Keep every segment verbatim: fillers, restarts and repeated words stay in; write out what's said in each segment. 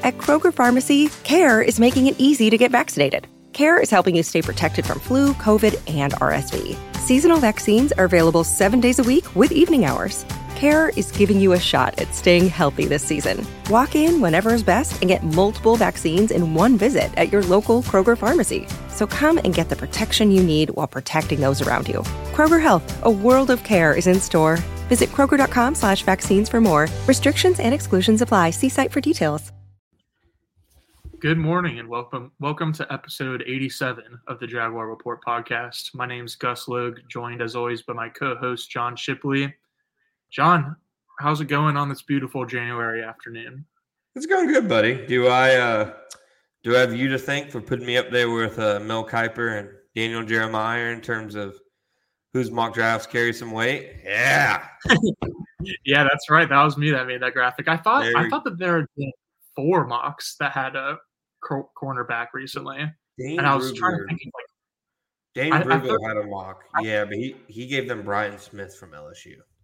At Kroger Pharmacy, CARE is making it easy to get vaccinated. CARE is helping you stay protected from flu, COVID, and R S V. Seasonal vaccines are available seven days a week with evening hours. CARE is giving you a shot at staying healthy this season. Walk in whenever is best and get multiple vaccines in one visit at your local Kroger Pharmacy. So come and get the protection you need while protecting those around you. Kroger Health, a world of care is in store. Visit Kroger.com slash vaccines for more. Restrictions and exclusions apply. See site for details. Good morning and welcome welcome to episode eighty-seven of the Jaguar Report podcast. My name's Gus Logue, joined as always by my co-host John Shipley. John, how's it going on this beautiful January afternoon? It's going good, buddy. Do I uh, do I have you to thank for putting me up there with uh, Mel Kiper and Daniel Jeremiah in terms of whose mock drafts carry some weight? Yeah. Yeah, that's right. That was me that made that graphic. I thought there, I thought that there had been four mocks that had a co- cornerback recently. Dane and I was Brugler, trying to think of like Dane I, Brugler I thought, had a mock. I, yeah, but he, he gave them Brian Smith from L S U.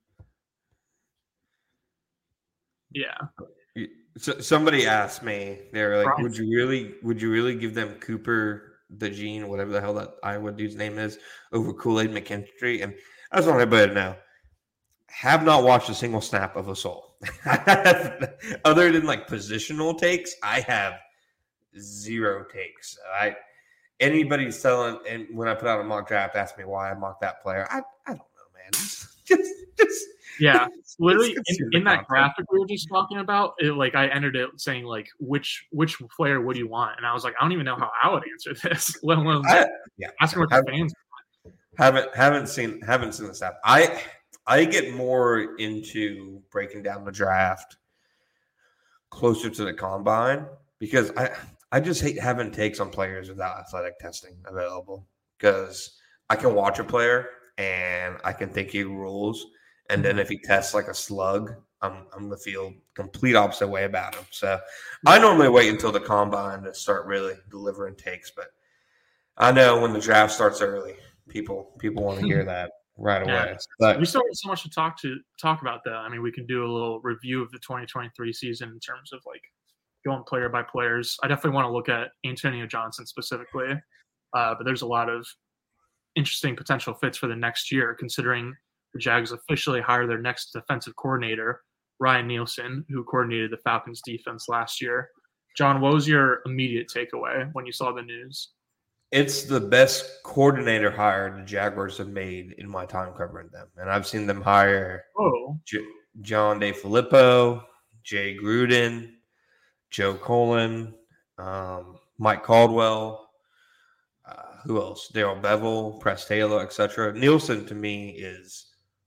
Yeah. So somebody asked me, they were like, Brian. would you really would you really give them Cooper the Gene, whatever the hell that Iowa dude's name is, over Kool-Aid McKinstry? And I just want everybody to know, have not watched a single snap of a soul. Other than like positional takes, I have zero takes. I anybody's telling, and when I put out a mock draft, ask me why I mocked that player. I, I don't know, man. Just just yeah, literally in, in that graphic we were just talking about, it, like I entered it saying like which which player would you want, and I was like, I don't even know how I would answer this. Let alone I, yeah, asking what the fans want. Haven't haven't seen haven't seen the stuff. I I get more into breaking down the draft closer to the combine because I I just hate having takes on players without athletic testing available, because I can watch a player and I can think he rules. And then if he tests like a slug, I'm I'm gonna feel complete opposite way about him. So I normally wait until the combine to start really delivering takes. But I know when the draft starts early, people people want to hear that right away. Yeah, but, we still have so much to talk to talk about though. I mean, we can do a little review of the twenty twenty-three season in terms of like going player by players. I definitely want to look at Antonio Johnson specifically, uh, but there's a lot of interesting potential fits for the next year, considering the Jags officially hire their next defensive coordinator, Ryan Nielsen, who coordinated the Falcons defense last year. John, what was your immediate takeaway when you saw the news? It's the best coordinator hire the Jaguars have made in my time covering them. And I've seen them hire oh. J- John DeFilippo, Jay Gruden, Joe Cullen, um, Mike Caldwell, uh, who else? Darrell Bevel, Press Taylor, et cetera. Nielsen, to me, is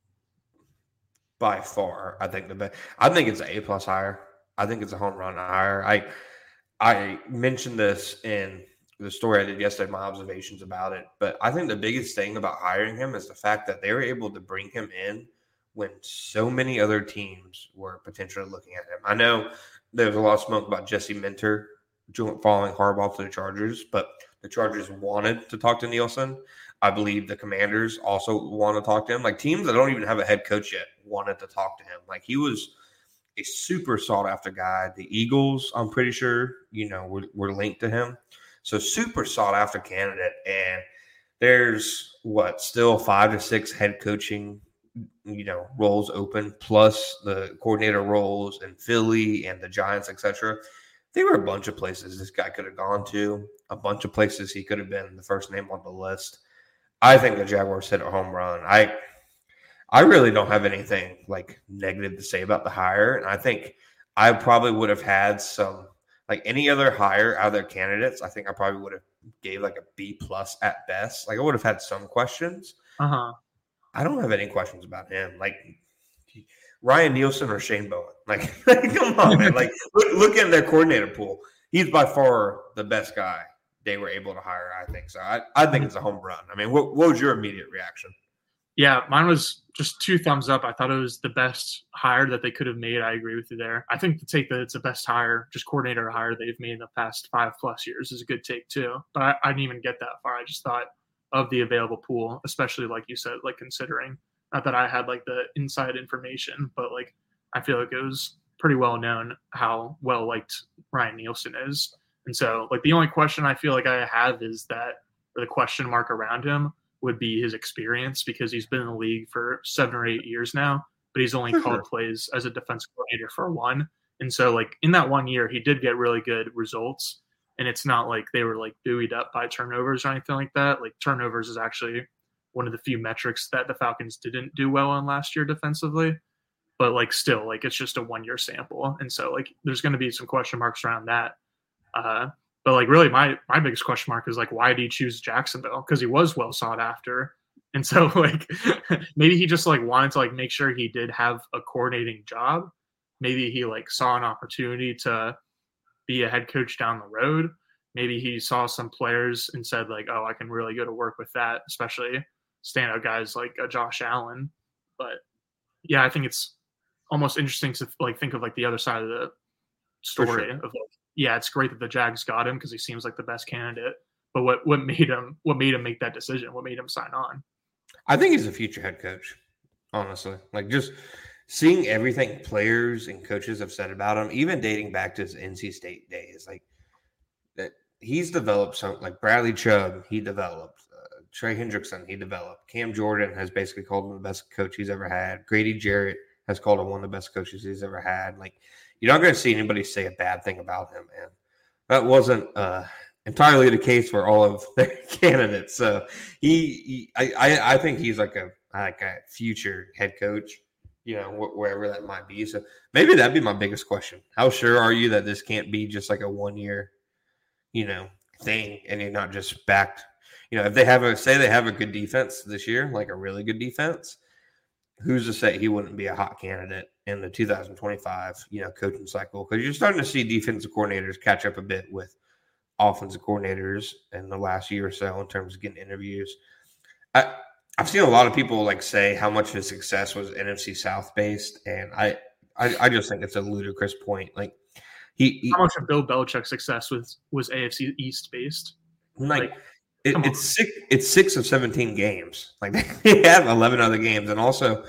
by far, I think the best. I think it's an A-plus hire. I think it's a home run hire. I I mentioned this in the story I did yesterday, my observations about it. But I think the biggest thing about hiring him is the fact that they were able to bring him in when so many other teams were potentially looking at him. I know there was a lot of smoke about Jesse Minter following Harbaugh to the Chargers, but the Chargers wanted to talk to Nielsen. I believe the Commanders also want to talk to him. Like teams that don't even have a head coach yet wanted to talk to him. Like he was a super sought-after guy. The Eagles, I'm pretty sure, you know, were, were linked to him. So super sought-after candidate. And there's, what, still five to six head coaching, you know, roles open, plus the coordinator roles in Philly and the Giants, et cetera. There were a bunch of places this guy could have gone to, a bunch of places he could have been the first name on the list. I think the Jaguars hit a home run. I I really don't have anything like negative to say about the hire. And I think I probably would have had some, like any other hire out of their candidates, I think I probably would have gave like a B plus at best. Like I would have had some questions. Uh-huh. I don't have any questions about him. Like Ryan Nielsen or Shane Bowen. Like, come on, man. Like look, look at their coordinator pool. He's by far the best guy they were able to hire, I think. So I, I think it's a home run. I mean, what, what was your immediate reaction? Yeah, mine was just two thumbs up. I thought it was the best hire that they could have made. I agree with you there. I think the take that it's the best hire, just coordinator hire they've made in the past five plus years is a good take too. But I, I didn't even get that far. I just thought of the available pool, especially like you said, like considering, not that I had like the inside information, but like I feel like it was pretty well known how well liked Ryan Nielsen is. And so, like, the only question I feel like I have is that, or the question mark around him would be his experience, because he's been in the league for seven or eight years now, but he's only For called sure. plays as a defensive coordinator for one. And so, like, in that one year, he did get really good results. And it's not like they were, like, buoyed up by turnovers or anything like that. Like, turnovers is actually one of the few metrics that the Falcons didn't do well on last year defensively. But, like, still, like, it's just a one-year sample. And so, like, there's going to be some question marks around that. Uh, but, like, really my my biggest question mark is, like, why did he choose Jacksonville? Because he was well sought after. And so, like, maybe he just, like, wanted to, like, make sure he did have a coordinating job. Maybe he, like, saw an opportunity to be a head coach down the road. Maybe he saw some players and said, like, oh, I can really go to work with that, especially standout guys like uh, Josh Allen. But, yeah, I think it's almost interesting to, like, think of, like, the other side of the story sure. of, like, yeah, it's great that the Jags got him because he seems like the best candidate. But what, what made him what made him make that decision? What made him sign on? I think he's a future head coach, honestly. Like, just seeing everything players and coaches have said about him, even dating back to his N C State days, like that he's developed some. Like Bradley Chubb, he developed. Uh, Trey Hendrickson, he developed. Cam Jordan has basically called him the best coach he's ever had. Grady Jarrett has called him one of the best coaches he's ever had. Like, you're not going to see anybody say a bad thing about him, man. That wasn't uh, entirely the case for all of their candidates. So he, he I, I, I think he's like a like a future head coach, you know, wh- wherever that might be. So maybe that'd be my biggest question. How sure are you that this can't be just like a one year, you know, thing, and you're not just backed? You know, if they have a say they have a good defense this year, like a really good defense, who's to say he wouldn't be a hot candidate in the two thousand twenty-five, you know, coaching cycle? Because you're starting to see defensive coordinators catch up a bit with offensive coordinators in the last year or so in terms of getting interviews. I, I've seen a lot of people like say how much of his success was N F C South based, and I, I, I just think it's a ludicrous point. Like he, he How much of Bill Belichick's success was was A F C East based? like. Like, It, it's six. It's six of seventeen games. Like they have eleven other games, and also,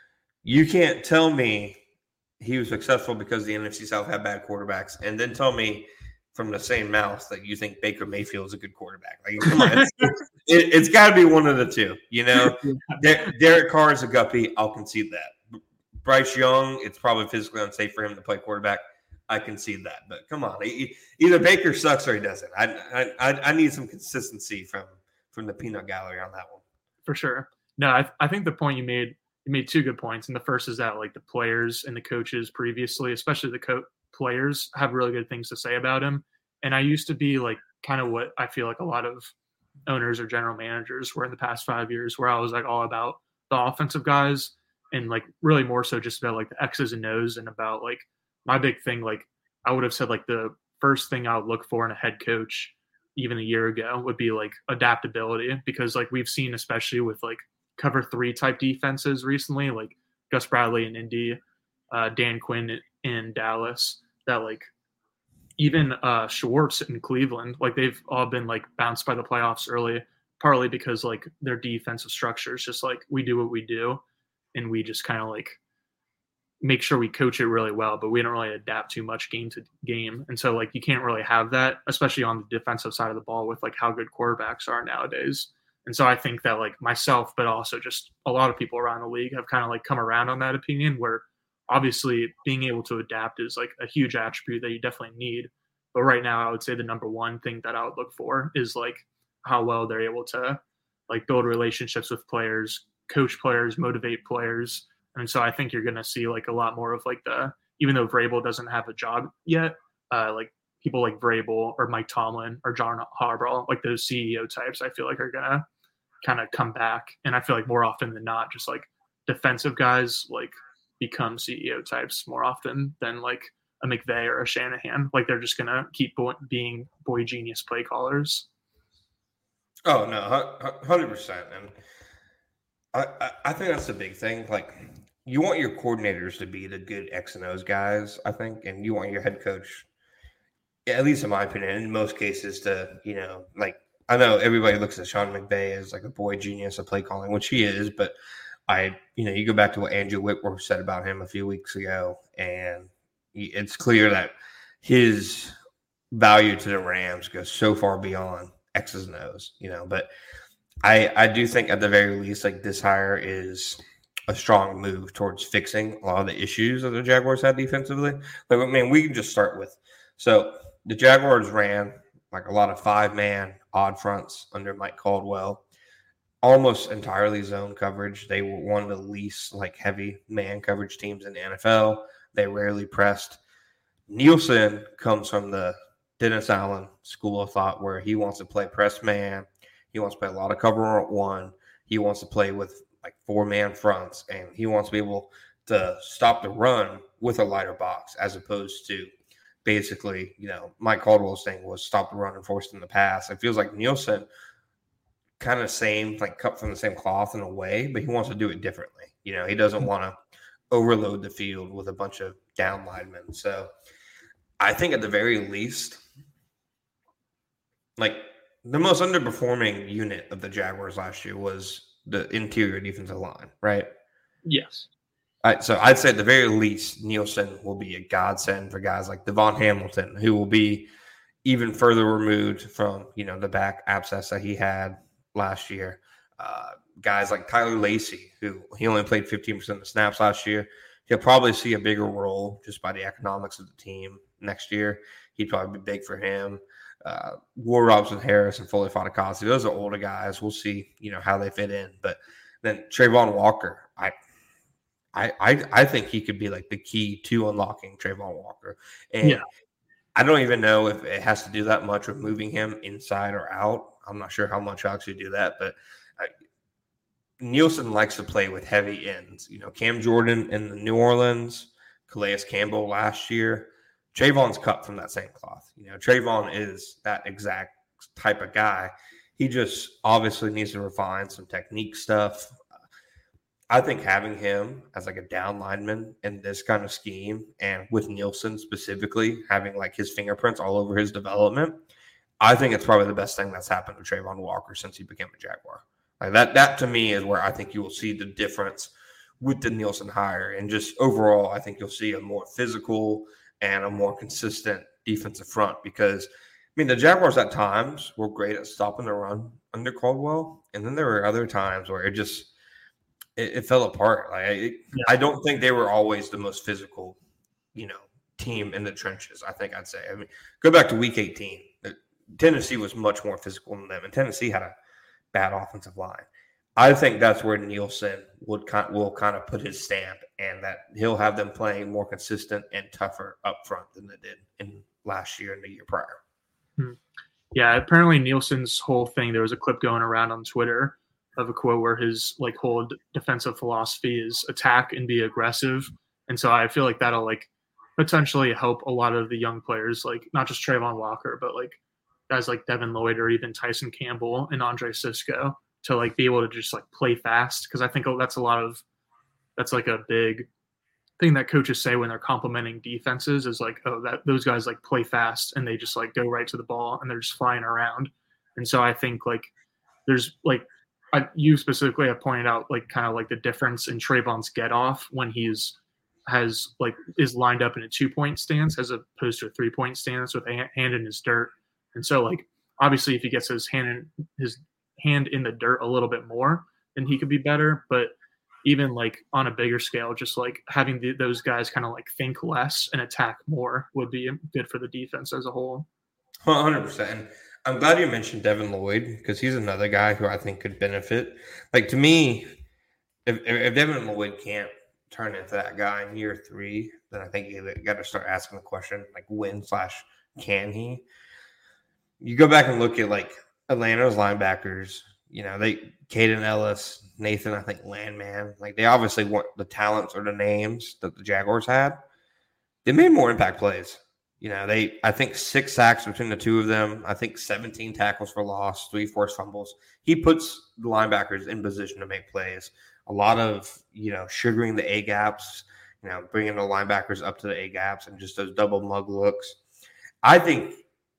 you can't tell me he was successful because the N F C South had bad quarterbacks, and then tell me from the same mouth that you think Baker Mayfield is a good quarterback. Like, come on, it's, it, it's got to be one of the two. You know, Der- Derek Carr is a guppy. I'll concede that. Bryce Young, it's probably physically unsafe for him to play quarterback. I concede that, but come on, either Baker sucks or he doesn't. I I I need some consistency from from the peanut gallery on that one. For sure. No, I I think the point you made you made two good points, and the first is that like the players and the coaches previously, especially the co- players, have really good things to say about him. And I used to be like kind of what I feel like a lot of owners or general managers were in the past five years, where I was like all about the offensive guys and like really more so just about like the X's and O's and about like. My big thing, like I would have said, like the first thing I would look for in a head coach, even a year ago, would be like adaptability, because like we've seen, especially with like cover three type defenses recently, like Gus Bradley in Indy, uh, Dan Quinn in Dallas, that like even uh, Schwartz in Cleveland, like they've all been like bounced by the playoffs early, partly because like their defensive structure is just like we do what we do, and we just kind of like make sure we coach it really well, but we don't really adapt too much game to game. And so like you can't really have that, especially on the defensive side of the ball with like how good quarterbacks are nowadays. And so I think that like myself, but also just a lot of people around the league have kind of like come around on that opinion, where obviously being able to adapt is like a huge attribute that you definitely need. But right now I would say the number one thing that I would look for is like how well they're able to like build relationships with players, coach players, motivate players. And so I think you're going to see like a lot more of like the, even though Vrabel doesn't have a job yet, uh, like people like Vrabel or Mike Tomlin or John Harbaugh, like those C E O types, I feel like are going to kind of come back. And I feel like more often than not, just like defensive guys like become C E O types more often than like a McVay or a Shanahan. Like they're just going to keep boy- being boy genius play callers. Oh, no, one hundred percent. And I, I think that's the big thing. Like, you want your coordinators to be the good X and O's guys, I think, and you want your head coach, at least in my opinion, in most cases, to, you know, like, I know everybody looks at Sean McVay as like a boy genius of play calling, which he is, but I, you know, you go back to what Andrew Whitworth said about him a few weeks ago, and it's clear that his value to the Rams goes so far beyond X's and O's, you know. But I I do think at the very least, like this hire is a strong move towards fixing a lot of the issues that the Jaguars had defensively. Like, I mean, we can just start with so the Jaguars ran like a lot of five man odd fronts under Mike Caldwell, almost entirely zone coverage. They were one of the least like heavy man coverage teams in the N F L. They rarely pressed. Nielsen comes from the Dennis Allen school of thought where he wants to play press man. He wants to play a lot of cover at one. He wants to play with like four-man fronts, and he wants to be able to stop the run with a lighter box as opposed to basically, you know, Mike Caldwell's thing was stop the run and force them to pass. It feels like Nielsen kind of same, like cut from the same cloth in a way, but he wants to do it differently. You know, he doesn't want to overload the field with a bunch of down linemen. So I think at the very least, like the most underperforming unit of the Jaguars last year was the interior defensive line, right? Yes. All right, so I'd say at the very least, Nielsen will be a godsend for guys like Devon Hamilton, who will be even further removed from, you know, the back abscess that he had last year. Uh, guys like Tyler Lacey, who he only played fifteen percent of the snaps last year. He'll probably see a bigger role just by the economics of the team next year. He'd probably be big for him. Uh, War Robinson Harris and Foley Fatukasi, those are older guys. We'll see, you know, how they fit in. But then Trayvon Walker, I, I, I, I think he could be like the key to unlocking Trayvon Walker. And yeah. I don't even know if it has to do that much with moving him inside or out. I'm not sure how much I'll actually do that, but I, Nielsen likes to play with heavy ends. You know, Cam Jordan in the New Orleans, Calais Campbell last year. Trayvon's cut from that same cloth. You know, Trayvon is that exact type of guy. He just obviously needs to refine some technique stuff. I think having him as like a down lineman in this kind of scheme, and with Nielsen specifically having like his fingerprints all over his development, I think it's probably the best thing that's happened to Trayvon Walker since he became a Jaguar. Like that, that to me is where I think you will see the difference with the Nielsen hire. And just overall, I think you'll see a more physical and a more consistent defensive front because, I mean, the Jaguars at times were great at stopping the run under Caldwell. And then there were other times where it just it, it fell apart. Like it, yeah. I don't think they were always the most physical, you know, team in the trenches, I think I'd say. I mean, go back to week eighteen. Tennessee was much more physical than them, and Tennessee had a bad offensive line. I think that's where Nielsen would kind will kind of put his stamp, and that he'll have them playing more consistent and tougher up front than they did in last year and the year prior. Hmm. Yeah, apparently Nielsen's whole thing, there was a clip going around on Twitter of a quote where his like whole defensive philosophy is attack and be aggressive. And so I feel like that'll like potentially help a lot of the young players, like not just Trayvon Walker, but like guys like Devin Lloyd or even Tyson Campbell and Andre Cisco, to like be able to just like play fast. Cause I think that's a lot of, that's like a big thing that coaches say when they're complimenting defenses is like, oh, that those guys like play fast and they just like go right to the ball and they're just flying around. And so I think like there's like, I, you specifically have pointed out like kind of like the difference in Trayvon's get off when he's has like is lined up in a two point stance as opposed to a three point stance with a hand in his dirt. And so like, obviously if he gets his hand in his hand in the dirt a little bit more, then he could be better. But even like on a bigger scale, just like having the, those guys kind of like think less and attack more would be good for the defense as a whole. one hundred percent. I'm glad you mentioned Devin Lloyd because he's another guy who I think could benefit. Like to me, if, if Devin Lloyd can't turn into that guy in year three, then I think you got to start asking the question, like when slash can he? You go back and look at like Atlanta's linebackers, you know, they Caden Ellis, Nathan, I think Landman, like they obviously want the talents or the names that the Jaguars had. They made more impact plays. You know, they I think six sacks between the two of them. I think seventeen tackles for loss, three forced fumbles. He puts the linebackers in position to make plays. A lot of, you know, sugaring the A gaps, you know, bringing the linebackers up to the A gaps and just those double mug looks. I think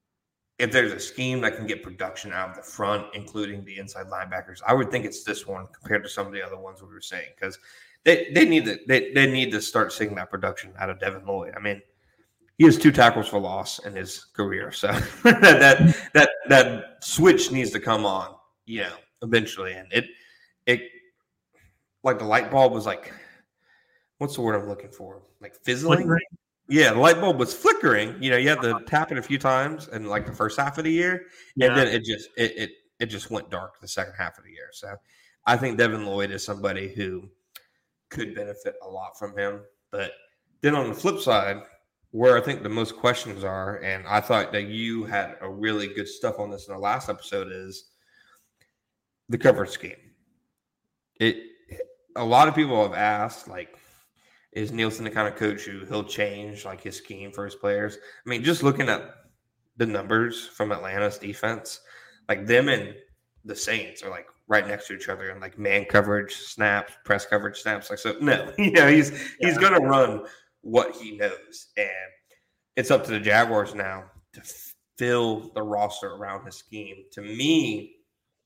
if there's a scheme that can get production out of the front, including the inside linebackers, I would think it's this one compared to some of the other ones we were saying because they, they need to they, they need to start seeing that production out of Devin Lloyd. I mean, he has two tackles for loss in his career. So that that that switch needs to come on, you know, eventually. And it it like the light bulb was like, what's the word I'm looking for? Like fizzling. Flickering. Yeah, the light bulb was flickering. You know, you had to tap it a few times in like the first half of the year, yeah. and then it just it, it it just went dark the second half of the year. So I think Devin Lloyd is somebody who could benefit a lot from him. But then on the flip side, where I think the most questions are, and I thought that you had a really good stuff on this in the last episode, is the coverage scheme. It a lot of people have asked, like, is Nielsen the kind of coach who he'll change like his scheme for his players? I mean, just looking at the numbers from Atlanta's defense, like them and the Saints are like right next to each other and like man coverage snaps, press coverage snaps. Like, so no, you know, he's yeah. he's gonna run what he knows, and it's up to the Jaguars now to fill the roster around his scheme. To me,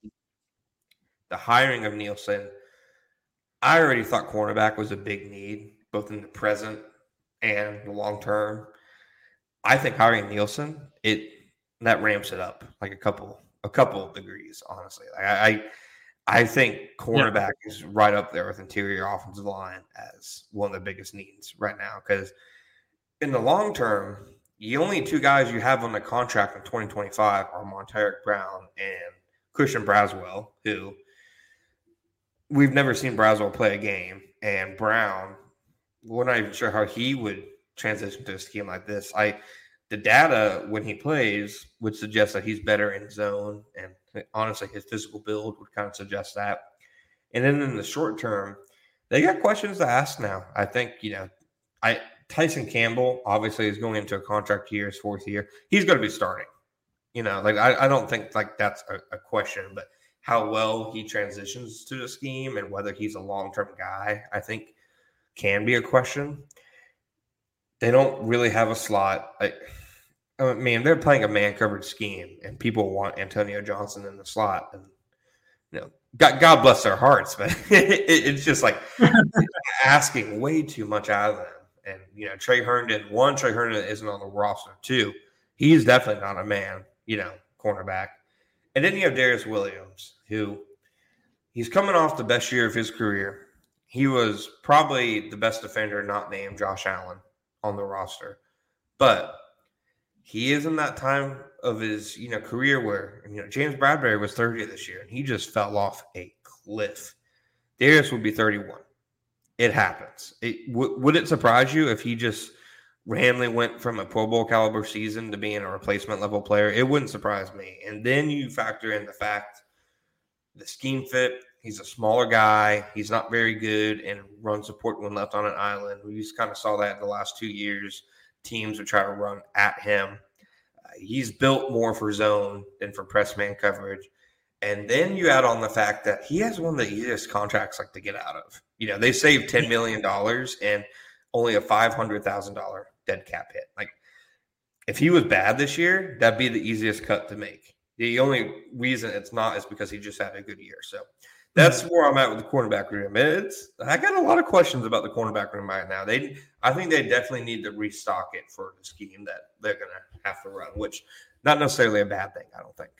the hiring of Nielsen, I already thought cornerback was a big need, both in the present and the long term. I think hiring Nielsen, it that ramps it up like a couple a couple of degrees, honestly. I I, I think cornerback yeah. is right up there with interior offensive line as one of the biggest needs right now, because in the long term, the only two guys you have on the contract in twenty twenty-five are Montaric Brown and Christian Braswell, who we've never seen Braswell play a game, and Brown, we're not even sure how he would transition to a scheme like this. I, the data when he plays would suggest that he's better in zone, and honestly, his physical build would kind of suggest that. And then in the short term, they got questions to ask now. I think, you know, I Tyson Campbell obviously is going into a contract year, his fourth year. He's going to be starting. You know, like I, I don't think like that's a, a question, but how well he transitions to the scheme and whether he's a long-term guy, I think can be a question. They don't really have a slot. I, I mean, they're playing a man coverage scheme, and people want Antonio Johnson in the slot. And you know, God, God bless their hearts, but it, it's just like asking way too much out of them. And you know, Trey Herndon, one, Trey Herndon isn't on the roster. Two, he's definitely not a man, you know, cornerback. And then you have Darius Williams, who he's coming off the best year of his career. He was probably the best defender not named Josh Allen on the roster. But he is in that time of his, you know, career where, you know, James Bradbury was thirty this year, and he just fell off a cliff. Darius would be thirty-one. It happens. It, w- would it surprise you if he just randomly went from a Pro Bowl caliber season to being a replacement level player? It wouldn't surprise me. And then you factor in the fact the scheme fit. He's a smaller guy. He's not very good in run support when left on an island. We just kind of saw that in the last two years. Teams would try to run at him. Uh, he's built more for zone than for press man coverage. And then you add on the fact that he has one of the easiest contracts like to get out of. You know, they saved ten million dollars and only a five hundred thousand dollars dead cap hit. Like, if he was bad this year, that'd be the easiest cut to make. The only reason it's not is because he just had a good year. So that's where I'm at with the cornerback room. It's I got a lot of questions about the cornerback room right now. They, I think they definitely need to restock it for the scheme that they're going to have to run, which not necessarily a bad thing, I don't think.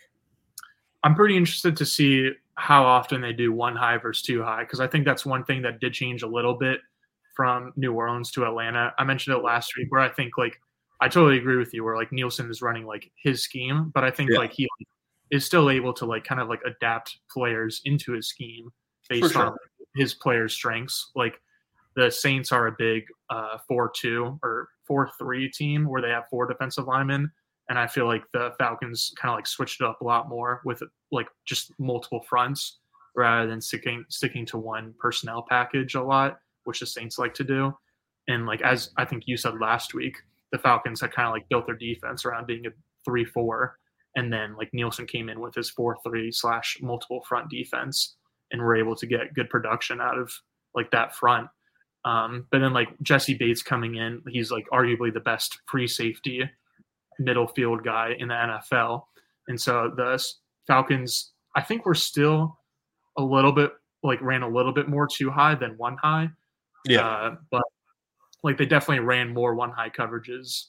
I'm pretty interested to see how often they do one high versus two high, because I think that's one thing that did change a little bit from New Orleans to Atlanta. I mentioned it last week where I think, like, I totally agree with you where, like, Nielsen is running, like, his scheme, but I think, yeah. like, he is still able to, like, kind of, like, adapt players into his scheme based sure. on his players' strengths. Like, the Saints are a big uh, four two or four three team where they have four defensive linemen, and I feel like the Falcons kind of, like, switched it up a lot more with, like, just multiple fronts rather than sticking sticking to one personnel package a lot, which the Saints like to do. And, like, as I think you said last week, the Falcons had kind of, like, built their defense around being a three four. And then, like, Nielsen came in with his four three slash multiple front defense and were able to get good production out of, like, that front. Um, but then, like, Jesse Bates coming in, he's, like, arguably the best free safety middle field guy in the N F L. And so the Falcons, I think, were still a little bit, like, ran a little bit more two high than one high. Yeah. Uh, but, like, they definitely ran more one high coverages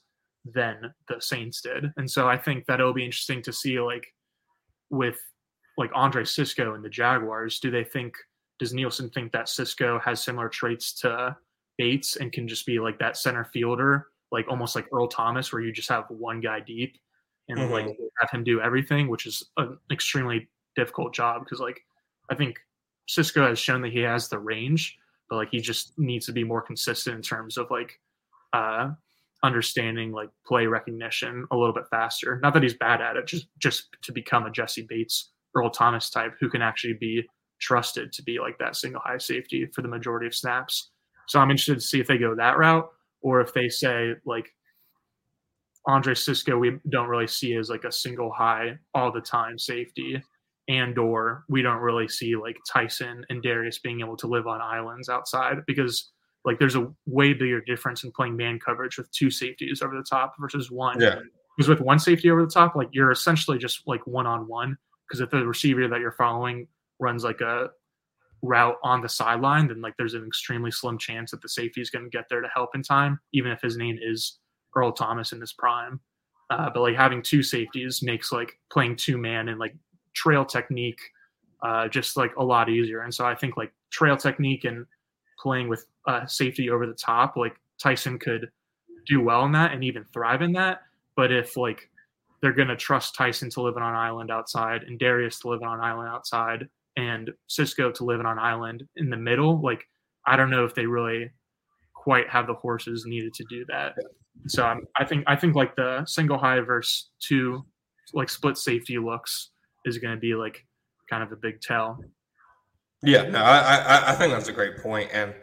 than the Saints did. And so I think that it'll be interesting to see, like, with like Andre Cisco and the Jaguars, do they think, does Nielsen think that Cisco has similar traits to Bates and can just be like that center fielder, like almost like Earl Thomas, where you just have one guy deep and mm-hmm. like have him do everything, which is an extremely difficult job because like I think Cisco has shown that he has the range, but like he just needs to be more consistent in terms of like uh, understanding like play recognition a little bit faster. Not that he's bad at it, just just to become a Jesse Bates, Earl Thomas type who can actually be trusted to be like that single high safety for the majority of snaps. So I'm interested to see if they go that route or if they say like Andre Cisco we don't really see as like a single high all the time safety, and or we don't really see like Tyson and Darius being able to live on islands outside, because like there's a way bigger difference in playing man coverage with two safeties over the top versus one. Yeah. Because with one safety over the top, like you're essentially just like one on one. Because if the receiver that you're following runs like a route on the sideline, then like there's an extremely slim chance that the safety is going to get there to help in time, even if his name is Earl Thomas in his prime. Uh, but like having two safeties makes like playing two man and like trail technique uh, just like a lot easier. And so I think like trail technique and playing with uh, safety over the top, like Tyson could do well in that and even thrive in that. But if like they're going to trust Tyson to live on an island outside and Darius to live on an island outside and Cisco to live on an island in the middle, like I don't know if they really quite have the horses needed to do that. So I'm, I think I think like the single high versus two like split safety looks is going to be like kind of a big tell. Yeah, no, I, I I think that's a great point, and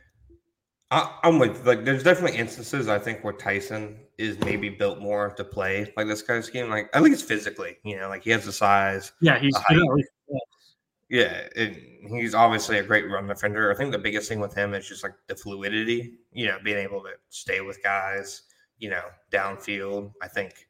I, I'm with like there's definitely instances I think where Tyson is maybe built more to play like this kind of scheme, like at least physically, you know, like he has the size. Yeah, he's the yeah, it, he's obviously a great run defender. I think the biggest thing with him is just like the fluidity, you know, being able to stay with guys, you know, downfield. I think,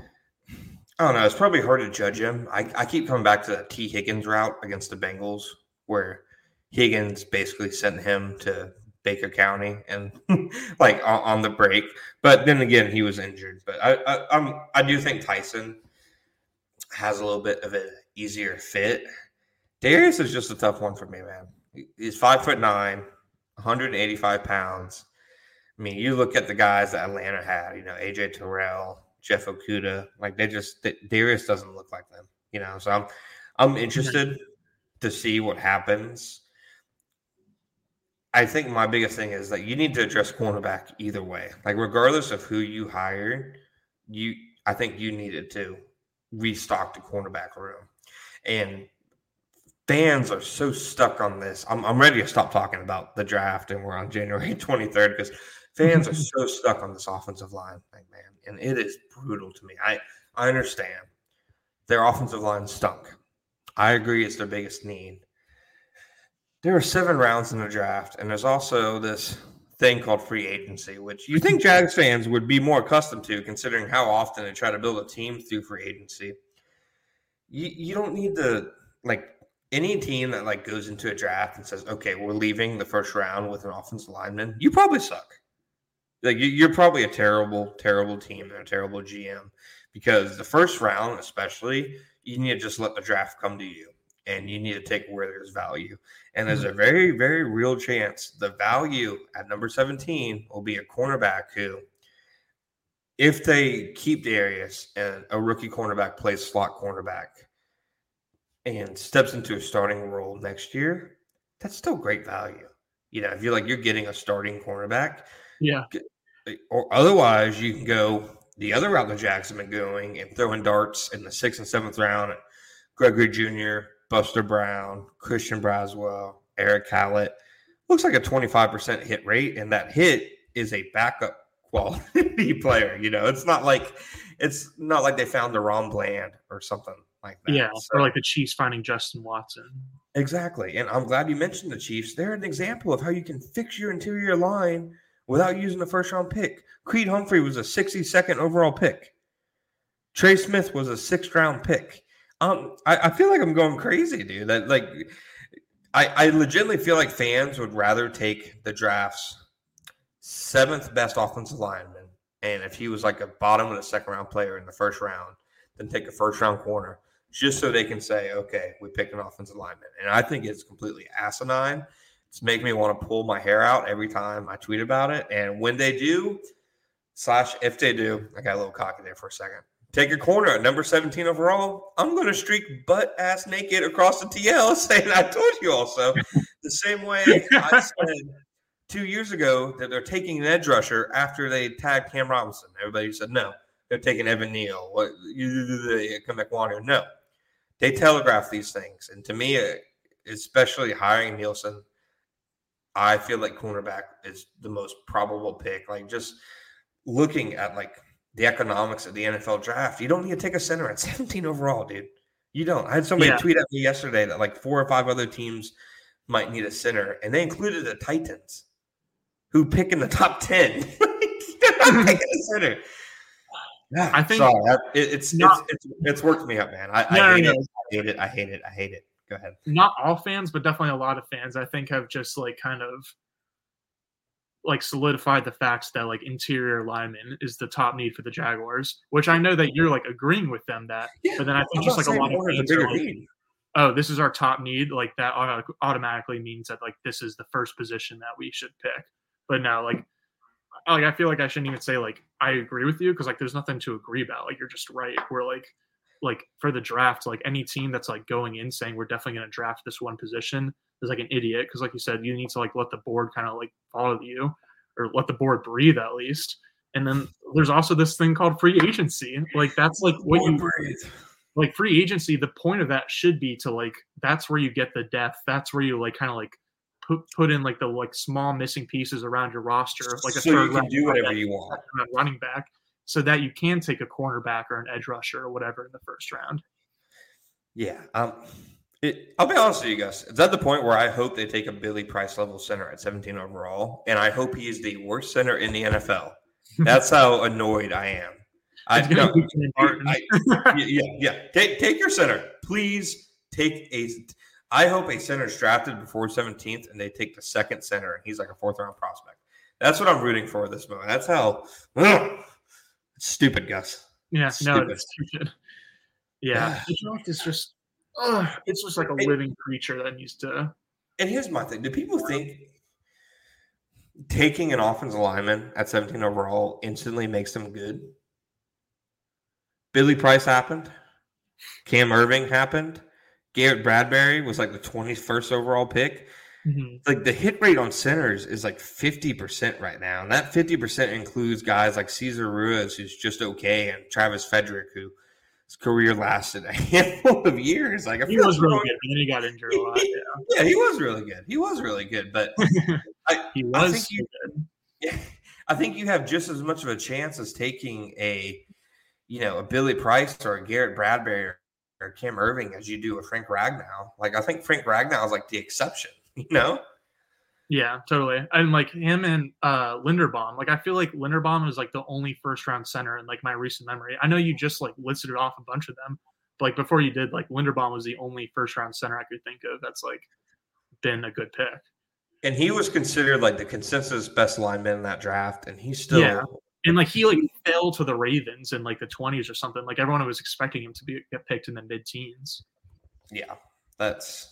I don't know, it's probably hard to judge him. I, I keep coming back to the T. Higgins route against the Bengals, where Higgins basically sent him to Baker County and like on, on the break. But then again, he was injured. But I, I, I'm, I do think Tyson has a little bit of an easier fit. Darius is just a tough one for me, man. He's five foot nine, one hundred eighty-five pounds. I mean, you look at the guys that Atlanta had, you know, A J Terrell, Jeff Okudah, like they just Darius doesn't look like them, you know. So I'm I'm interested to see what happens. I think my biggest thing is that you need to address cornerback either way. Like regardless of who you hired, you I think you needed to restock the cornerback room. And fans are so stuck on this. I'm, I'm ready to stop talking about the draft, and we're on January twenty-third because fans are so stuck on this offensive line thing, man. And it is brutal to me. I, I understand their offensive line stunk. I agree it's their biggest need. There are seven rounds in the draft, and there's also this thing called free agency, which you think Jags fans would be more accustomed to considering how often they try to build a team through free agency. You, you don't need to, like, any team that like goes into a draft and says, okay, we're leaving the first round with an offensive lineman, you probably suck. Like you're probably a terrible, terrible team and a terrible G M, because the first round, especially, you need to just let the draft come to you and you need to take where there's value. And there's a very, very real chance the value at number seventeen will be a cornerback who, if they keep Darius and a rookie cornerback plays slot cornerback, and steps into a starting role next year, that's still great value. You know, if you're like, you're getting a starting cornerback. Yeah. Or otherwise, you can go the other route the Jags have been going and throwing darts in the sixth and seventh round at Gregory Junior, Buster Brown, Christian Braswell, Eric Hallett. Looks like a twenty-five percent hit rate, and that hit is a backup quality player. You know, it's not like it's not like they found the Ron Bland or something like that. Yeah, so, or like the Chiefs finding Justin Watson. Exactly. And I'm glad you mentioned the Chiefs. They're an example of how you can fix your interior line without using a first-round pick. Creed Humphrey was a sixty-second overall pick. Trey Smith was a sixth-round pick. Um, I, I feel like I'm going crazy, dude. That like, I, I legitimately feel like fans would rather take the draft's seventh best offensive lineman And if he was like a bottom of the second round player in the first round, then take a first round corner just so they can say, okay, we picked an offensive lineman. And I think it's completely asinine. It's making me want to pull my hair out every time I tweet about it. And when they do, slash if they do, I got a little cocky there for a second. Take a corner at number seventeen overall. I'm going to streak butt ass naked across the T L saying I told you also. The same way I said two years ago that they're taking an edge rusher after they tagged Cam Robinson. Everybody said no. They're taking Evan Neal. What you come back Warner? No. They telegraph these things. And to me, especially hiring Nielsen, I feel like cornerback is the most probable pick. Like just looking at like the economics of the N F L draft, you don't need to take a center at seventeen overall, dude. You don't. I had somebody yeah. tweet at me yesterday that like four or five other teams might need a center, and they included the Titans, who pick in the top ten. They're not picking a center. Yeah, I think sorry, it, it's, not, it's it's it's worked me up, man. I, no, I, hate no, it. no. I hate it. I hate it. I hate it. Go ahead. Not all fans, but definitely a lot of fans, I think, have just like kind of like solidified the facts that like interior lineman is the top need for the Jaguars, which I know that you're like agreeing with them that, yeah, but then I think just like a lot of fans are like, need. oh, this is our top need. Like that auto- automatically means that like this is the first position that we should pick. But no, like, like I feel like I shouldn't even say like I agree with you because like there's nothing to agree about. Like you're just right. We're like like for the draft, like any team that's like going in saying we're definitely going to draft this one position is like an idiot because like you said, you need to like let the board kind of like follow you or let the board breathe at least. And then there's also this thing called free agency. Like that's like what you breathe. Like free agency. The point of that should be to like that's where you get the depth. That's where you like kind of like put put in like the like small missing pieces around your roster, like a so third you can do whatever you want, running back, so that you can take a cornerback or an edge rusher or whatever in the first round. Yeah, um, it, I'll be honest with you guys. It's at the point where I hope they take a Billy Price level center at seventeen overall, and I hope he is the worst center in the N F L. That's how annoyed I am. I, no, I, yeah, yeah. Take take your center, please. Take a. I hope a center is drafted before seventeenth, and they take the second center, and he's like a fourth round prospect. That's what I'm rooting for this moment. That's how ugh, it's stupid, Gus. Yeah, it's no, stupid. it's stupid. Yeah, the draft is just. Ugh, it's just like a living creature that needs to. And here's my thing: do people think taking an offensive lineman at seventeen overall instantly makes them good? Billy Price happened. Cam Irving happened. Garrett Bradbury was like the twenty-first overall pick. Mm-hmm. Like the hit rate on centers is like fifty percent right now. And that fifty percent includes guys like Cesar Ruiz, who's just okay, and Travis Frederick, who his career lasted a handful of years. Like I he feel was like really good, and then he got injured a lot. Yeah, yeah he was really good. He was really good. But I, he was I think you, good. Yeah, I think you have just as much of a chance as taking a, you know, a Billy Price or a Garrett Bradbury or, or Cam Irving as you do a Frank Ragnow. Like I think Frank Ragnow is like the exception, you know? Yeah, totally. And like him and uh, Linderbaum, like I feel like Linderbaum is like the only first round center in like my recent memory. I know you just like listed off a bunch of them, but like before you did, like Linderbaum was the only first round center I could think of that's like been a good pick. And he was considered like the consensus best lineman in that draft, and he's still yeah. And like he like fell to the Ravens in like the twenties or something. Like everyone was expecting him to be get picked in the mid teens. Yeah, that's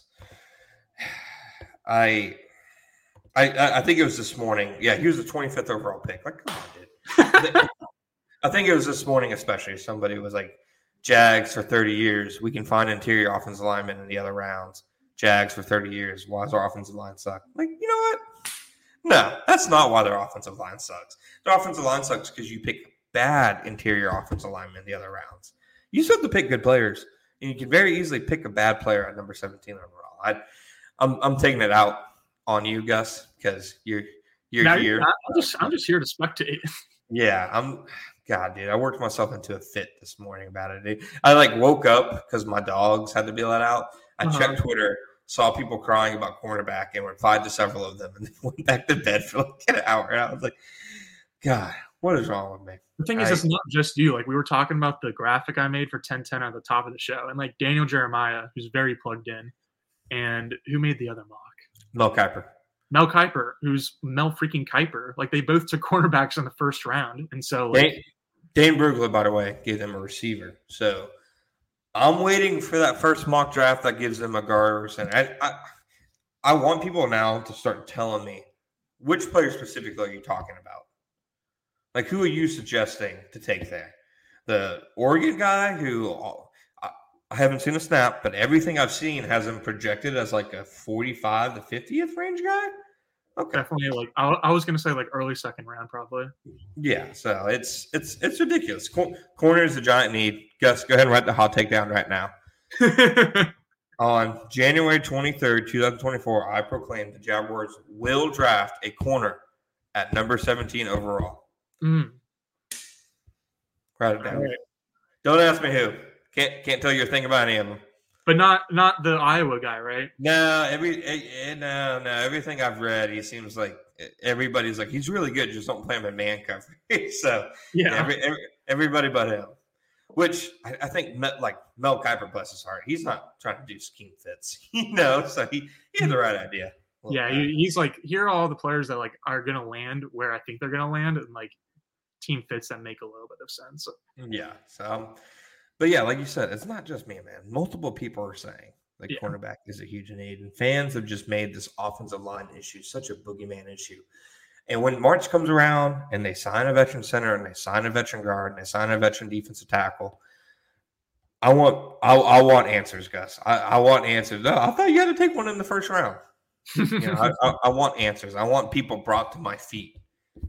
I. I, I think it was this morning. Yeah, he was the twenty-fifth overall pick. Like, come on, dude. I think it was this morning, especially. Somebody was like, Jags for thirty years. We can find interior offensive linemen in the other rounds. Jags for thirty years. Why does our offensive line suck? Like, you know what? No, that's not why their offensive line sucks. Their offensive line sucks because you pick bad interior offensive linemen in the other rounds. You still have to pick good players, and you can very easily pick a bad player at number seventeen overall. I, I'm I'm taking it out on you, Gus, because you're you're now, here. I'm just I'm just here to spectate. Yeah, I'm. God, dude, I worked myself into a fit this morning about it. Dude. I like woke up because my dogs had to be let out. I uh-huh. checked Twitter, saw people crying about cornerback, and replied to several of them, and then went back to bed for like an hour. And I was like, God, what is wrong with me? The thing is, I, it's not just you. Like we were talking about the graphic I made for ten ten at the top of the show, and like Daniel Jeremiah, who's very plugged in, and who made the other mock? Mel Kiper. Mel Kiper, who's Mel freaking Kiper. Like, they both took cornerbacks in the first round. And so, like, Dane, Dane Brugler, by the way, gave them a receiver. So I'm waiting for that first mock draft that gives them a guard or center. I, I, I want people now to start telling me which player specifically are you talking about? Like, who are you suggesting to take there? The Oregon guy who I, I haven't seen a snap, but everything I've seen has him projected as like a forty-five to fiftieth range guy. Okay, definitely. Like, I, I was gonna say like early second round, probably. Yeah, so it's it's it's ridiculous. Corner is a giant need. Gus, go ahead and write the hot take down right now. On January twenty-third, twenty twenty-four, I proclaimed the Jaguars will draft a corner at number seventeen overall. Mm. Write it down. Right. Don't ask me who. Can't can't tell you a thing about any of them. But not not the Iowa guy, right? No, every no no everything I've read, he seems like everybody's like he's really good. Just don't play him in man coverage. So yeah, every, every, everybody but him. Which I, I think like Mel Kiper, bless his heart, he's not trying to do scheme fits, you know. So he, he had the right idea. Yeah, he, he's like, here are all the players that like are gonna land where I think they're gonna land, and like team fits that make a little bit of sense. Yeah. So, but yeah, like you said, it's not just me, man. Multiple people are saying like yeah. cornerback is a huge need, and fans have just made this offensive line issue such a boogeyman issue. And when March comes around and they sign a veteran center and they sign a veteran guard and they sign a veteran defensive tackle, I want I, I want answers, Gus. I, I want answers. No, I thought you had to take one in the first round. you know, I, I, I want answers. I want people brought to my feet.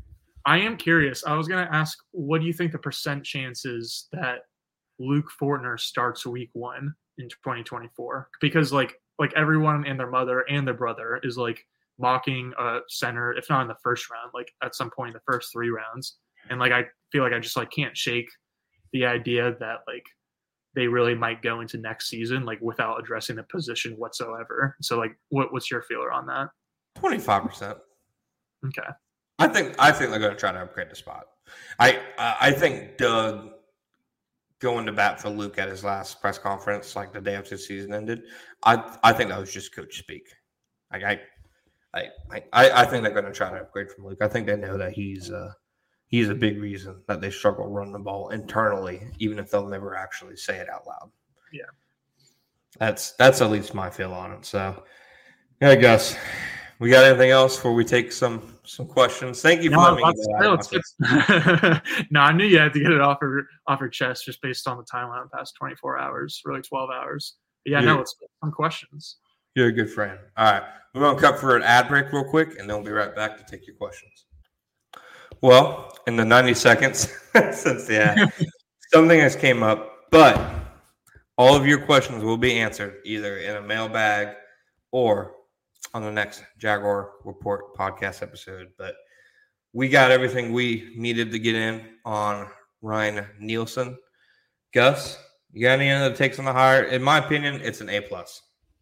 I am curious. I was going to ask, what do you think the percent chance is that Luke Fortner starts week one in twenty twenty-four? Because like like everyone and their mother and their brother is like mocking a center, if not in the first round, like at some point in the first three rounds. And like I feel like I just like can't shake the idea that like they really might go into next season like without addressing the position whatsoever. So like what what's your feeler on that? twenty-five percent. Okay. I think I think they're going to try to upgrade the spot. I I think Doug going to bat for Luke at his last press conference, like the day after the season ended, I I think that was just coach speak. Like I I I, I think they're going to try to upgrade from Luke. I think they know that he's uh, he's a big reason that they struggle running the ball internally, even if they'll never actually say it out loud. Yeah, that's that's at least my feel on it. So, yeah, Gus, we got anything else before we take some some questions? Thank you for no, letting me get that out. No, I knew you had to get it off your off your chest just based on the timeline of the past twenty-four hours, really twelve hours. But yeah, You're, no, let's get some questions. You're a good friend. All right. We're going to cut for an ad break real quick, and then we'll be right back to take your questions. Well, in the ninety seconds since the ad, something has came up, but all of your questions will be answered either in a mailbag or on the next Jaguar Report podcast episode. But we got everything we needed to get in on Ryan Nielsen. Gus, you got any other takes on the hire? In my opinion, it's an A plus.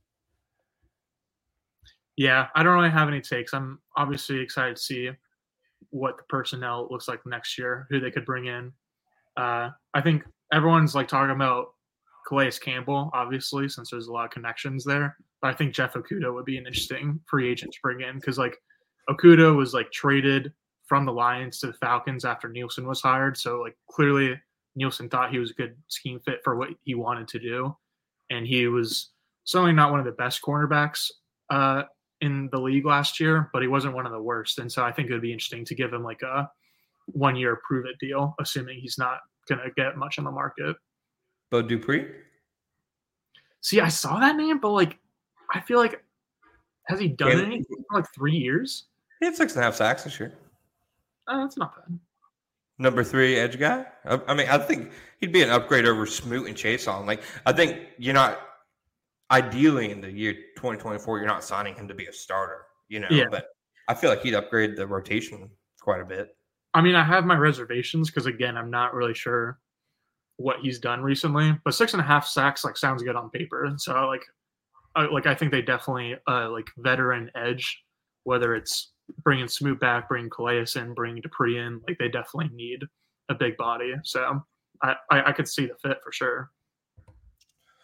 Yeah, I don't really have any takes. I'm obviously excited to see what the personnel looks like next year, who they could bring in. Uh, I think everyone's like talking about Calais Campbell, obviously, since there's a lot of connections there. But I think Jeff Okudah would be an interesting free agent to bring in because like Okudah was like traded from the Lions to the Falcons after Nielsen was hired. So like clearly Nielsen thought he was a good scheme fit for what he wanted to do. And he was certainly not one of the best cornerbacks uh, in the league last year, but he wasn't one of the worst. And so I think it would be interesting to give him like a one year prove it deal, assuming he's not going to get much on the market. Bud Dupree? See, I saw that name, but like, I feel like, has he done yeah. anything for like three years? He had six and a half sacks this year. Oh, that's not bad. Number three edge guy. I mean, I think he'd be an upgrade over Smoot and Chase on. Like, I think you're not, ideally in the year twenty twenty-four, you're not signing him to be a starter, you know, yeah. but I feel like he'd upgrade the rotation quite a bit. I mean, I have my reservations because, again, I'm not really sure what he's done recently, but six and a half sacks like sounds good on paper. So like, I, like I think they definitely uh, like veteran edge, whether it's bringing Smoot back, bringing Calais in, bringing Dupree in, like they definitely need a big body. So I, I, I could see the fit for sure.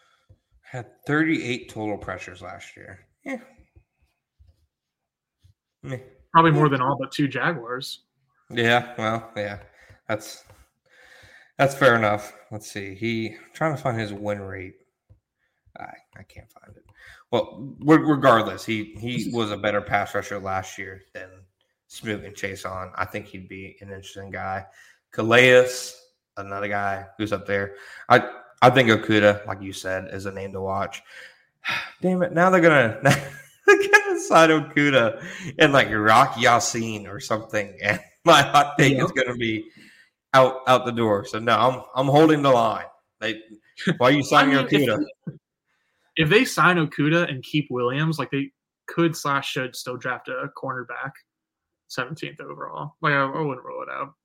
Had thirty-eight total pressures last year. Yeah. Probably more than all but two Jaguars. Yeah, well, yeah, that's that's fair enough. Let's see. He I'm trying to find his win rate. I I can't find it. Well, regardless, he he was a better pass rusher last year than Smoot and Chase on. I think he'd be an interesting guy. Calais, another guy who's up there. I I think Okudah, like you said, is a name to watch. Damn it! Now they're gonna they're gonna sign Okudah and like Rock Yassin or something, and my hot take yeah. is gonna be out out the door. So no, I'm I'm holding the line. They why are you signing I mean, Okudah? If, if they sign Okudah and keep Williams, like they could slash should still draft a cornerback, seventeenth overall. Like I, I wouldn't rule it out.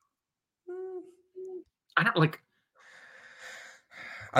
I don't like. I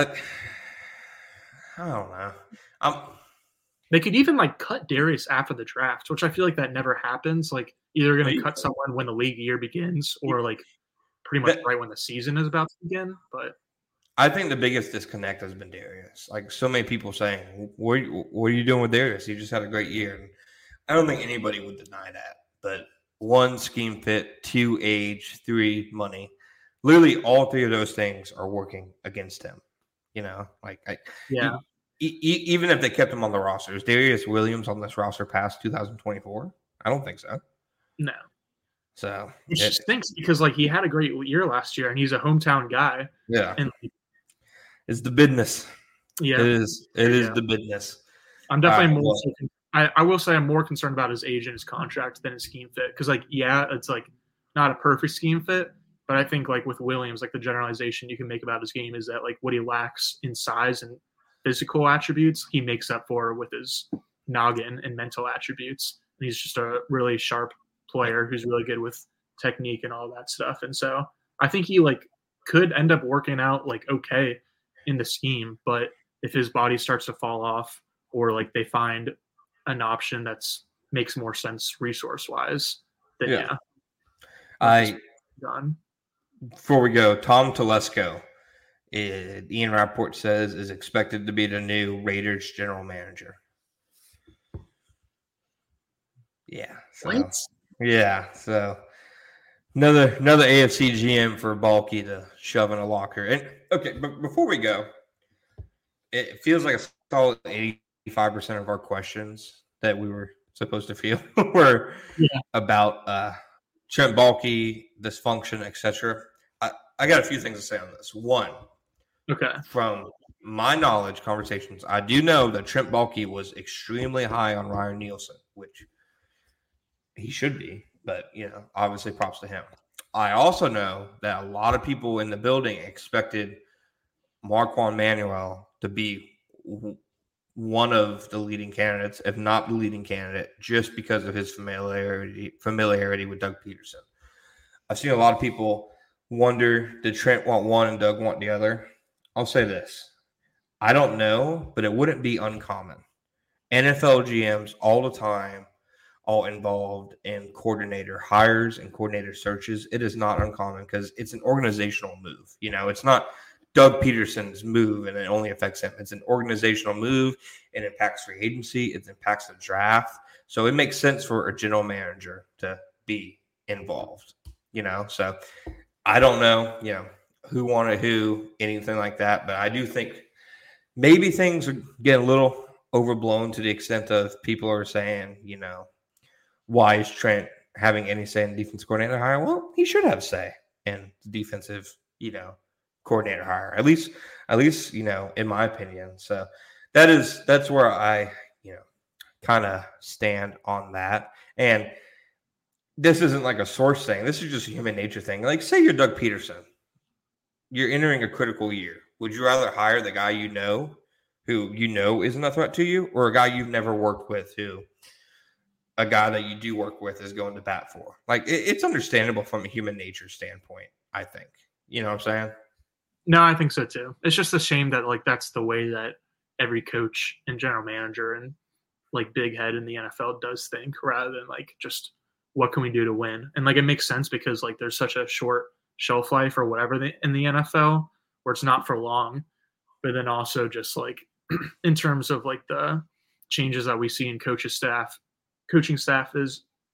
I don't know. Um, they could even like cut Darius after the draft, which I feel like that never happens. Like either going to cut someone when the league year begins, or like pretty much that, right when the season is about to begin. But I think the biggest disconnect has been Darius. Like so many people saying, "What what are you doing with Darius? He just had a great year." And I don't think anybody would deny that. But one, scheme fit; two, age; three, money. Literally, all three of those things are working against him. You know, like I, yeah. E- e- even if they kept him on the roster, is Darius Williams on this roster past two thousand twenty-four? I don't think so. No. So it just stinks because like he had a great year last year, and he's a hometown guy. Yeah. And it's the business. Yeah, it is. It yeah. is the business. I'm definitely uh, more. well, so, I, I will say I'm more concerned about his age and his contract than his scheme fit because like yeah, it's like not a perfect scheme fit. But I think like with Williams, like the generalization you can make about his game is that like what he lacks in size and physical attributes, he makes up for with his noggin and mental attributes. And he's just a really sharp player who's really good with technique and all that stuff. And so I think he like could end up working out like okay in the scheme, but if his body starts to fall off or like they find an option that's makes more sense resource wise, then yeah. yeah I done. Before we go, Tom Telesco, it, Ian Rappaport says, is expected to be the new Raiders general manager. Yeah. So, what? Yeah. So another another A F C G M for Balky to shove in a locker. And okay, but before we go, it feels like a solid eighty-five percent of our questions that we were supposed to feel were yeah. about uh, Trent Baalke, dysfunction, et cetera. I, I got a few things to say on this. One, okay, from my knowledge, conversations, I do know that Trent Baalke was extremely high on Ryan Nielsen, which he should be, but, you know, obviously props to him. I also know that a lot of people in the building expected Marquand Manuel to be one of the leading candidates, if not the leading candidate, just because of his familiarity familiarity with Doug Peterson. I've seen a lot of people wonder, did Trent want one and Doug want the other? I'll say this. I don't know, but it wouldn't be uncommon. N F L G Ms all the time, all involved in coordinator hires and coordinator searches. It is not uncommon because it's an organizational move. You know, it's not Doug Peterson's move and it only affects him. It's an organizational move. It impacts free agency. It impacts the draft. So it makes sense for a general manager to be involved, you know? So I don't know, you know, who wanted who, anything like that. But I do think maybe things are getting a little overblown to the extent of people are saying, you know, why is Trent having any say in defense coordinator hire? Well, he should have say in defensive, you know, coordinator hire, at least, at least, you know, in my opinion. So that is, that's where I, you know, kind of stand on that. And this isn't like a source thing. This is just a human nature thing. Like, say you're Doug Peterson, you're entering a critical year. Would you rather hire the guy you know, who you know isn't a threat to you, or a guy you've never worked with, who a guy that you do work with is going to bat for? Like, it, it's understandable from a human nature standpoint, I think. You know what I'm saying? No, I think so too. It's just a shame that like that's the way that every coach and general manager and like big head in the N F L does think, rather than like just what can we do to win. And like it makes sense because like there's such a short shelf life or whatever in the N F L where it's not for long. But then also just like in terms of like the changes that we see in coaches staff, coaching staff is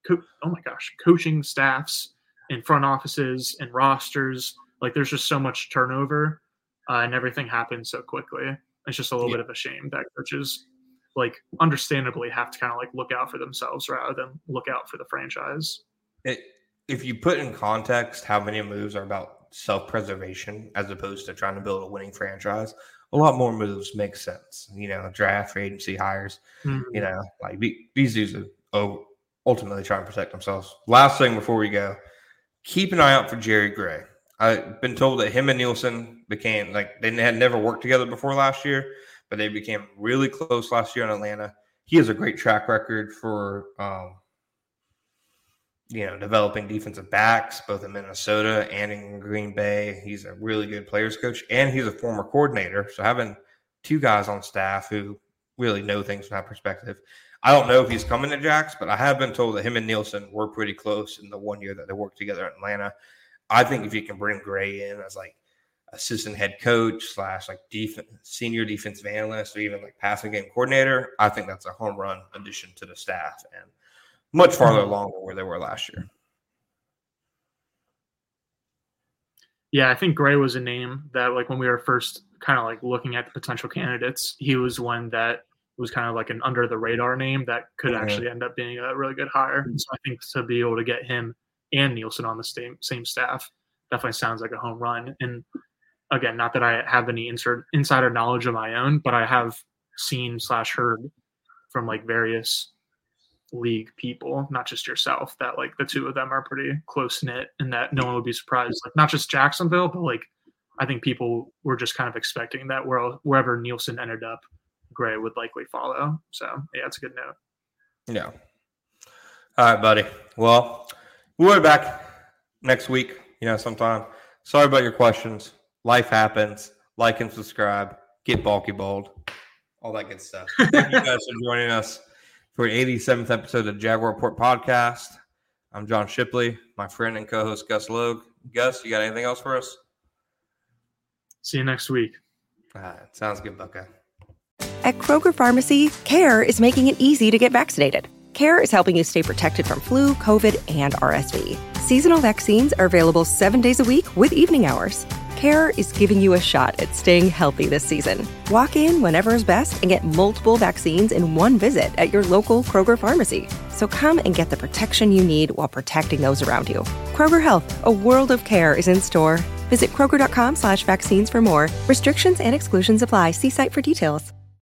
co- oh my gosh, coaching staffs and front offices and rosters. Like there's just so much turnover uh, and everything happens so quickly. It's just a little yeah. bit of a shame that coaches like understandably have to kind of like look out for themselves rather than look out for the franchise. It, if you put in context how many moves are about self-preservation as opposed to trying to build a winning franchise, a lot more moves make sense. You know, draft, free agency hires, mm-hmm. you know, like these dudes are oh, ultimately trying to protect themselves. Last thing before we go, keep an eye out for Jerry Gray. I've been told that him and Nielsen became like they had never worked together before last year, but they became really close last year in Atlanta. He has a great track record for, um, you know, developing defensive backs, both in Minnesota and in Green Bay. He's a really good players coach, and he's a former coordinator. So having two guys on staff who really know things from that perspective. I don't know if he's coming to Jax, but I have been told that him and Nielsen were pretty close in the one year that they worked together in Atlanta. I think if you can bring Gray in as like assistant head coach slash like def- senior defensive analyst or even like passing game coordinator, I think that's a home run addition to the staff and much farther along than where they were last year. Yeah, I think Gray was a name that like when we were first kind of like looking at the potential candidates, he was one that was kind of like an under the radar name that could mm-hmm. actually end up being a really good hire. So I think to be able to get him and Nielsen on the same same staff definitely sounds like a home run. And again, not that I have any insert, insider knowledge of my own, but I have seen slash heard from like various league people, not just yourself, that like the two of them are pretty close knit and that no one would be surprised. Like not just Jacksonville, but like I think people were just kind of expecting that where, wherever Nielsen ended up, Gray would likely follow. So yeah, it's a good note. Yeah. All right, buddy. Well, we'll be back next week, you know, sometime. Sorry about your questions. Life happens. Like and subscribe. Get bulky bold. All that good stuff. Thank you guys for joining us for the eighty-seventh episode of Jaguar Report Podcast. I'm John Shipley, my friend and co-host Gus Logue. Gus, you got anything else for us? See you next week. All right. Sounds good, Buckeye. At Kroger Pharmacy, CARE is making it easy to get vaccinated. CARE is helping you stay protected from flu, COVID, and R S V. Seasonal vaccines are available seven days a week with evening hours. CARE is giving you a shot at staying healthy this season. Walk in whenever is best and get multiple vaccines in one visit at your local Kroger Pharmacy. So come and get the protection you need while protecting those around you. Kroger Health, a world of care is in store. Visit Kroger.com slash vaccines for more. Restrictions and exclusions apply. See site for details.